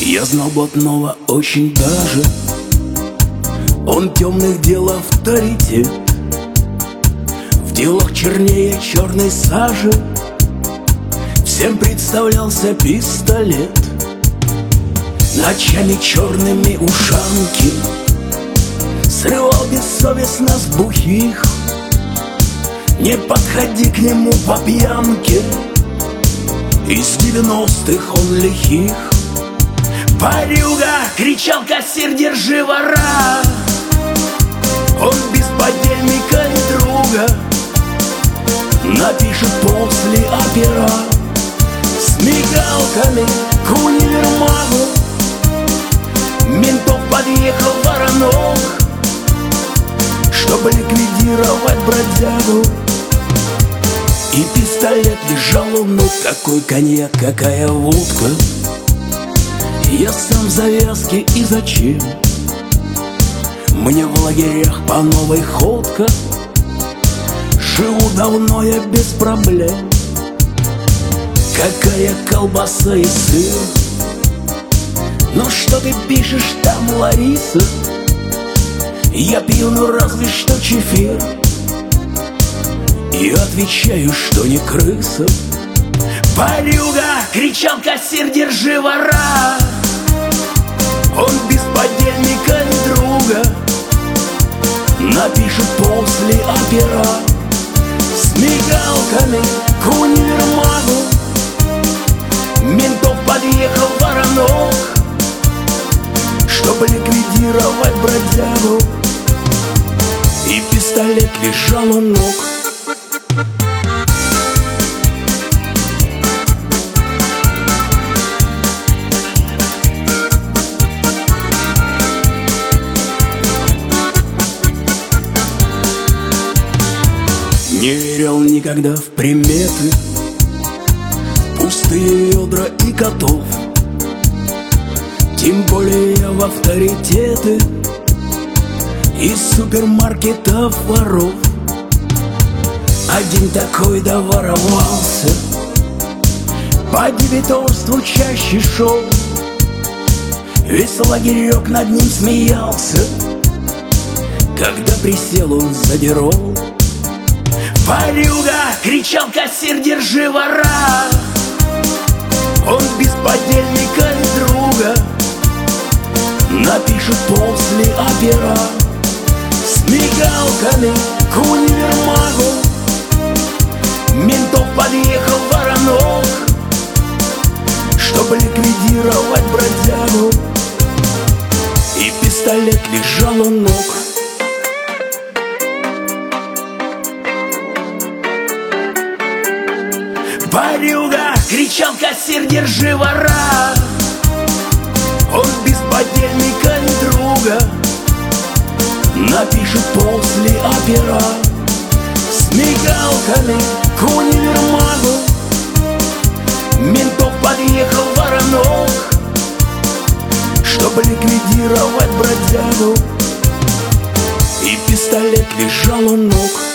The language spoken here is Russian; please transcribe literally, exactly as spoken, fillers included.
Я знал блатного очень даже. Он темных дел авторитет, в делах чернее черной сажи. Всем представлялся пистолет, ночами черными ушанки срывал бессовестно с бухих. Не подходи к нему по пьянке, из девяностых он лихих. «Парюга!» — кричал кассир, держи вора. Он без подельника и друга напишет после опера с мигалками к универмагу. Ментов подъехал воронок, чтобы ликвидировать бродягу. И пистолет лежал у ног. Какой коньяк, какая водка, я сам завязки и зачем? Мне в лагерях по новой ходка, живу давно я без проблем. Какая колбаса и сыр, ну что ты пишешь там, Лариса? Я пью, ну разве что чефир, и отвечаю, что не крыса. «Парюга!» — кричал кассир, держи вора. Он без подельника и друга напишет после опера с мигалками к универмагу. Ментов подъехал воронок, чтобы ликвидировать бродягу. И пистолет лежал у ног. Не верил никогда в приметы, пустые ведра и котов, тем более в авторитеты из супермаркетов воров. Один такой доворовался, по дебиторству чаще шел, весь лагерек над ним смеялся, когда присел он за дерол. «Парюга!» — кричал кассир, держи вора. Он без подельника и друга напишет после опера с мигалками к универмагу. Ментов подъехал воронок, чтобы ликвидировать бродягу. И пистолет лежал у ног. «Парюга!» — кричал кассир, держи вора. Он без подельника и друга напишет после опера с мигалками к универмагу. Ментов подъехал воронок, чтобы ликвидировать бродягу. И пистолет лежал у ног.